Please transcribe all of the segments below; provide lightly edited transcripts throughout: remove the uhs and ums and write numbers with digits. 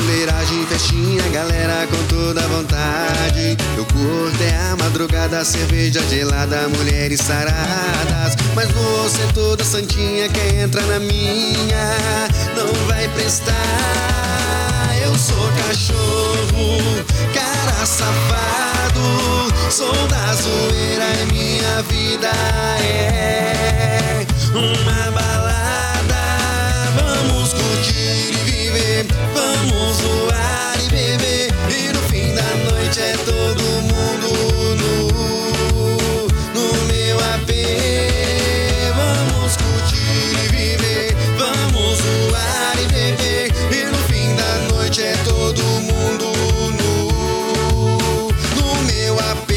fuleiragem, festinha, galera com toda vontade. Eu curto é a madrugada, cerveja gelada, mulheres saradas. Mas você toda santinha, quem entra na minha não vai prestar. Eu sou cachorro, cara safado, sou da zoeira e minha vida é uma balada. Vamos curtir e viver, vamos zoar e beber, e no fim da noite é todo mundo no meu AP. Vamos curtir e viver, vamos zoar e beber, e no fim da noite é todo mundo no meu AP.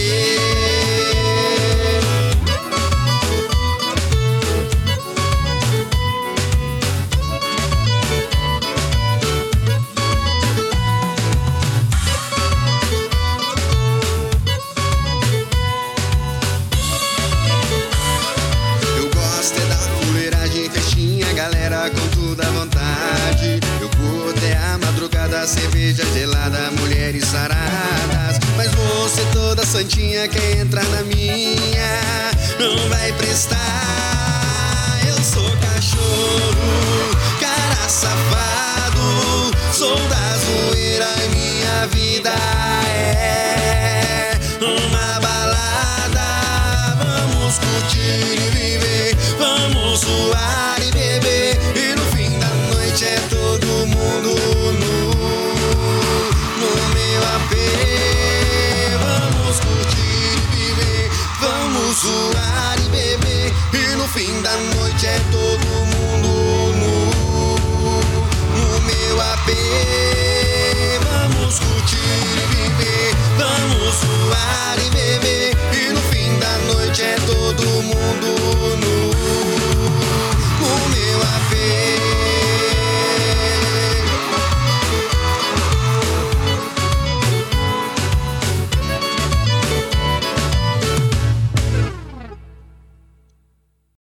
Galera com toda vontade. Eu curto é a madrugada, cerveja gelada, mulheres saradas. Mas você toda santinha, quem entrar na minha não vai prestar. Eu sou cachorro, cara safado, sou da zoeira e minha vida é uma balada. Vamos curtir e viver, vamos zoar e beber, e no fim da noite é todo mundo no meu AP. Vamos curtir e viver, vamos zoar e beber, e no fim da noite é todo mundo